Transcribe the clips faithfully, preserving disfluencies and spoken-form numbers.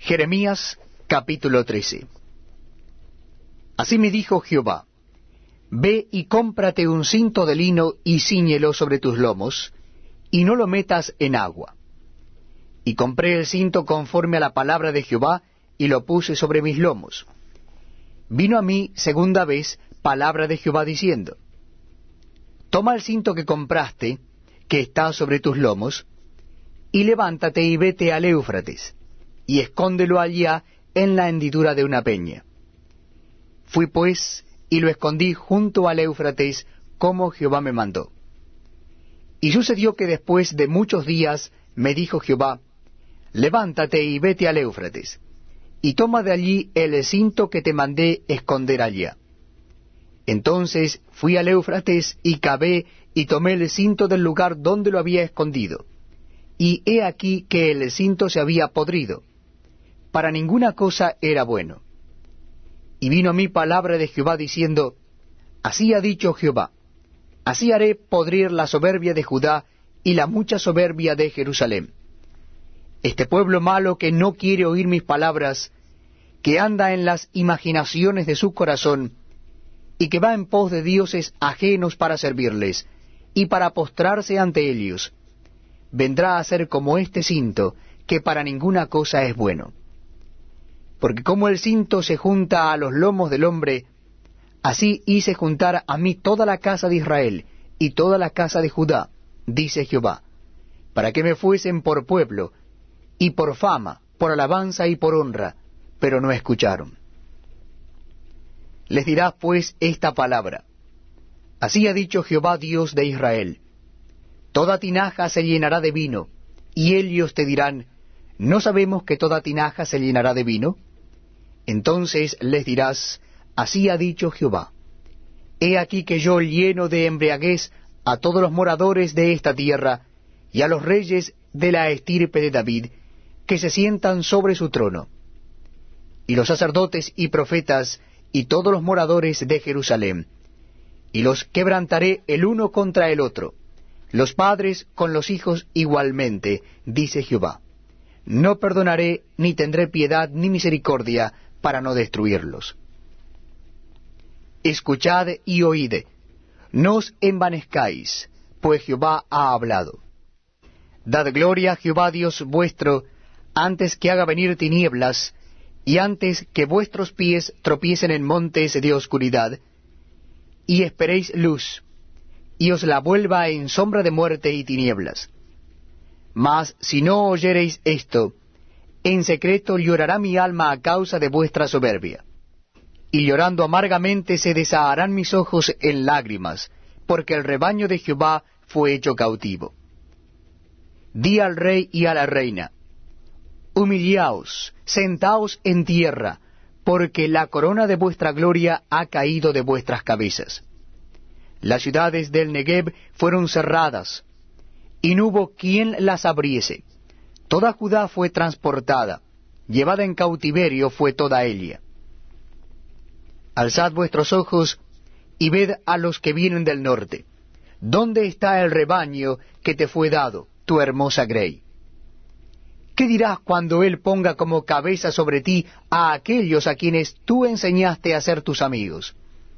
Jeremías capítulo trece. Así me dijo Jehová: Ve y cómprate un cinto de lino y cíñelo sobre tus lomos, y no lo metas en agua. Y compré el cinto conforme a la palabra de Jehová, y lo puse sobre mis lomos. Vino a mí segunda vez palabra de Jehová diciendo: Toma el cinto que compraste, que está sobre tus lomos, y levántate y vete al Éufrates, y escóndelo allá en la hendidura de una peña. Fui pues, y lo escondí junto al Éufrates, como Jehová me mandó. Y sucedió que después de muchos días me dijo Jehová: Levántate y vete al Éufrates, y toma de allí el cinto que te mandé esconder allá. Entonces fui al Éufrates, y cavé, y tomé el cinto del lugar donde lo había escondido. Y he aquí que el cinto se había podrido, para ninguna cosa era bueno. Y vino a mí palabra de Jehová diciendo: Así ha dicho Jehová: Así haré podrir la soberbia de Judá y la mucha soberbia de Jerusalén. Este pueblo malo que no quiere oír mis palabras, que anda en las imaginaciones de su corazón, y que va en pos de dioses ajenos para servirles, y para postrarse ante ellos, vendrá a ser como este cinto, que para ninguna cosa es bueno. Porque como el cinto se junta a los lomos del hombre, así hice juntar a mí toda la casa de Israel y toda la casa de Judá, dice Jehová, para que me fuesen por pueblo, y por fama, por alabanza y por honra, pero no escucharon. Les dirás pues esta palabra: Así ha dicho Jehová Dios de Israel: Toda tinaja se llenará de vino, y ellos te dirán: ¿No sabemos que toda tinaja se llenará de vino? Entonces les dirás: Así ha dicho Jehová: He aquí que yo lleno de embriaguez a todos los moradores de esta tierra, y a los reyes de la estirpe de David, que se sientan sobre su trono, y los sacerdotes y profetas, y todos los moradores de Jerusalén, y los quebrantaré el uno contra el otro, los padres con los hijos igualmente, dice Jehová. No perdonaré, ni tendré piedad ni misericordia, para no destruirlos. Escuchad y oíd, no os envanezcáis, pues Jehová ha hablado. Dad gloria a Jehová Dios vuestro, antes que haga venir tinieblas, y antes que vuestros pies tropiecen en montes de oscuridad, y esperéis luz, y os la vuelva en sombra de muerte y tinieblas. Mas si no oyereis esto, en secreto llorará mi alma a causa de vuestra soberbia, y llorando amargamente se desaharán mis ojos en lágrimas, porque el rebaño de Jehová fue hecho cautivo. Di al rey y a la reina: Humillaos, sentaos en tierra, porque la corona de vuestra gloria ha caído de vuestras cabezas. Las ciudades del Negev fueron cerradas, y no hubo quien las abriese. Toda Judá fue transportada, llevada en cautiverio fue toda ella. Alzad vuestros ojos, y ved a los que vienen del norte. ¿Dónde está el rebaño que te fue dado, tu hermosa grey? ¿Qué dirás cuando él ponga como cabeza sobre ti a aquellos a quienes tú enseñaste a ser tus amigos?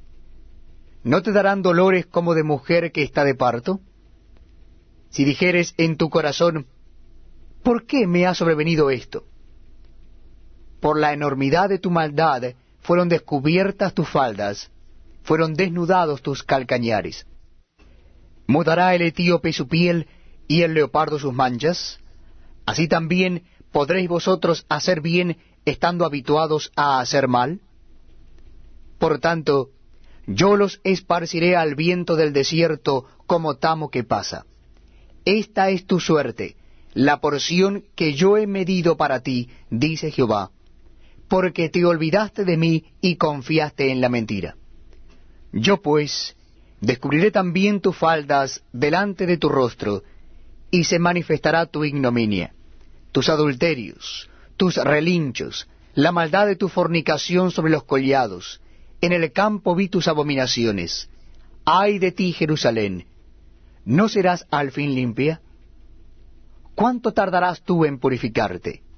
¿No te darán dolores como de mujer que está de parto? Si dijeres en tu corazón: ¿por qué me ha sobrevenido esto? Por la enormidad de tu maldad fueron descubiertas tus faldas, fueron desnudados tus calcañares. ¿Mudará el etíope su piel y el leopardo sus manchas? ¿Así también podréis vosotros hacer bien estando habituados a hacer mal? Por tanto, yo los esparciré al viento del desierto como tamo que pasa. Esta es tu suerte, la porción que yo he medido para ti, dice Jehová, porque te olvidaste de mí y confiaste en la mentira. Yo pues descubriré también tus faldas delante de tu rostro, y se manifestará tu ignominia, tus adulterios, tus relinchos, la maldad de tu fornicación sobre los collados. En el campo vi tus abominaciones. ¡Ay de ti, Jerusalén! ¿No serás al fin limpia? ¿Cuánto tardarás tú en purificarte?